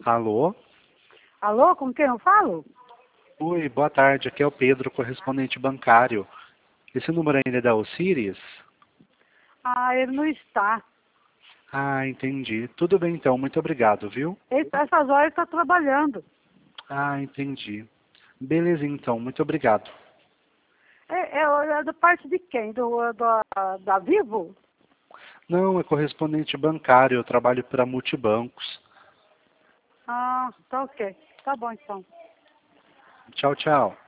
Alô? Alô, com quem eu falo? Oi, boa tarde. Aqui é o Pedro, correspondente bancário. Esse número ainda é da Osiris? Ah, ele não está. Ah, entendi. Tudo bem então, muito obrigado, viu? Essas horas ele está trabalhando. Ah, entendi. Beleza então, muito obrigado. É da parte de quem? Da Vivo? Não, é correspondente bancário, eu trabalho para multibancos. Ah, tá ok. Tá bom então. Tchau, tchau.